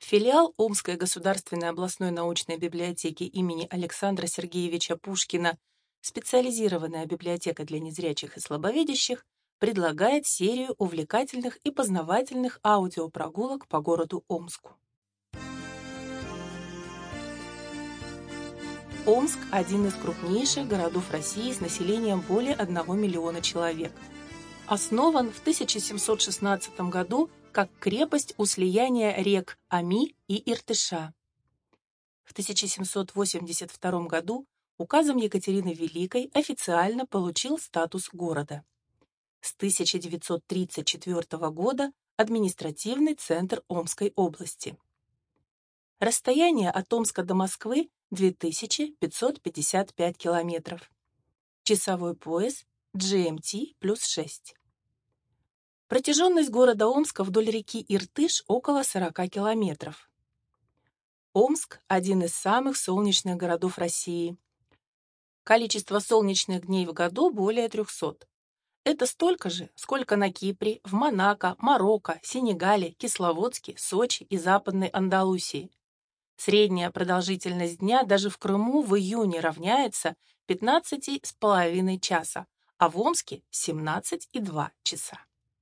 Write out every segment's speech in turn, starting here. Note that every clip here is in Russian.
Филиал Омской государственной областной научной библиотеки имени Александра Сергеевича Пушкина, специализированная библиотека для незрячих и слабовидящих, предлагает серию увлекательных и познавательных аудиопрогулок по городу Омску. Омск – один из крупнейших городов России с населением более 1 миллиона человек. Основан в 1716 году как крепость у слияния рек Оми и Иртыша. В 1782 году указом Екатерины Великой официально получил статус города. С 1934 года административный центр Омской области. Расстояние от Омска до Москвы 2555 километров. Часовой пояс GMT +6. Протяженность города Омска вдоль реки Иртыш около 40 километров. Омск – один из самых солнечных городов России. Количество солнечных дней в году более 300. Это столько же, сколько на Кипре, в Монако, Марокко, Сенегале, Кисловодске, Сочи и Западной Андалусии. Средняя продолжительность дня даже в Крыму в июне равняется 15,5 часа, а в Омске – 17,2 часа.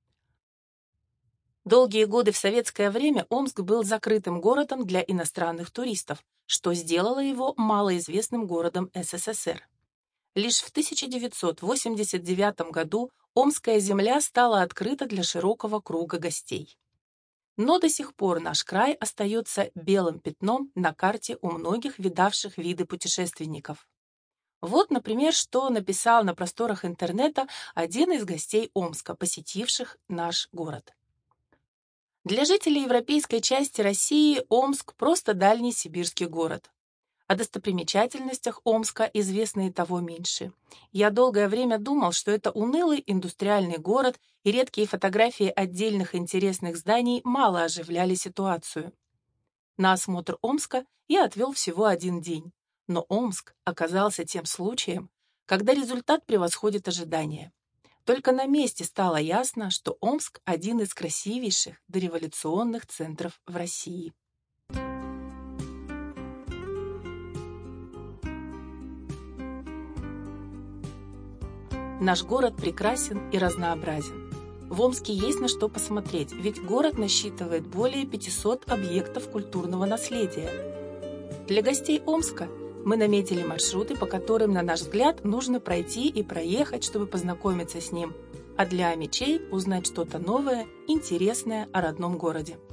Долгие годы в советское время Омск был закрытым городом для иностранных туристов, что сделало его малоизвестным городом СССР. Лишь в 1989 году Омская земля стала открыта для широкого круга гостей. Но до сих пор наш край остается белым пятном на карте у многих видавших виды путешественников. Вот, например, что написал на просторах интернета один из гостей Омска, посетивших наш город. Для жителей европейской части России Омск – просто дальний сибирский город. О достопримечательностях Омска известно и того меньше. Я долгое время думал, что это унылый индустриальный город, и редкие фотографии отдельных интересных зданий мало оживляли ситуацию. На осмотр Омска я отвел всего 1 день, но Омск оказался тем случаем, когда результат превосходит ожидания. Только на месте стало ясно, что Омск – один из красивейших дореволюционных центров в России. Наш город прекрасен и разнообразен. В Омске есть на что посмотреть, ведь город насчитывает более 500 объектов культурного наследия. Для гостей Омска мы наметили маршруты, по которым, на наш взгляд, нужно пройти и проехать, чтобы познакомиться с ним, а для омичей узнать что-то новое, интересное о родном городе.